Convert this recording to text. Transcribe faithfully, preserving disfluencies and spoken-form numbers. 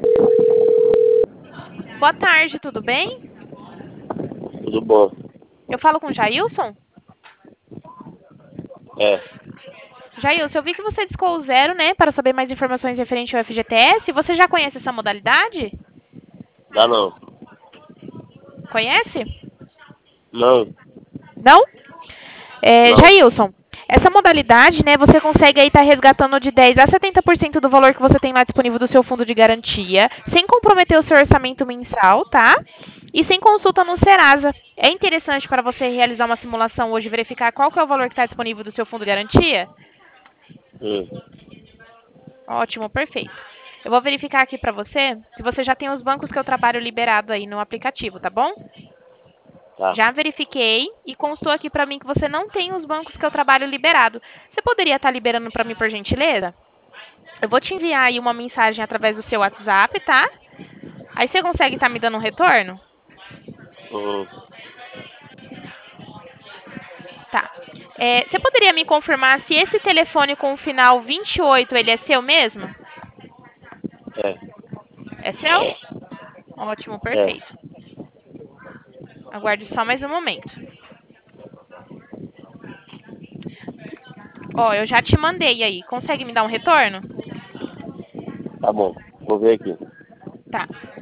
Boa tarde, tudo bem? Tudo bom. Eu falo com o Jailson? É, Jailson, eu vi que você discou o zero, né, para saber mais informações referente ao F G T S. Você já conhece essa modalidade? dá não. Conhece? Não, Não? É, não. Jailson, essa modalidade, né, você consegue aí estar resgatando de dez a setenta por cento do valor que você tem lá disponível do seu fundo de garantia, sem comprometer o seu orçamento mensal, tá? E sem consulta no Serasa. É interessante para você realizar uma simulação hoje, verificar qual que é o valor que está disponível do seu fundo de garantia? Hum, Ótimo, perfeito. Eu vou verificar aqui para você se você já tem os bancos que eu trabalho liberado aí no aplicativo, tá bom? tá. Já verifiquei e constou aqui para mim que você não tem os bancos que eu trabalho liberado. Você poderia estar liberando para mim, por gentileza? Eu vou te enviar aí uma mensagem através do seu WhatsApp, tá? Aí você consegue estar me dando um retorno? Hum, Tá. É, você poderia me confirmar se esse telefone com o final vinte e oito, ele é seu mesmo? é, É seu? Ótimo, é. perfeito. Aguarde só mais um momento. Ó, eu já te mandei aí. Consegue me dar um retorno? Tá bom. Vou ver aqui. Tá.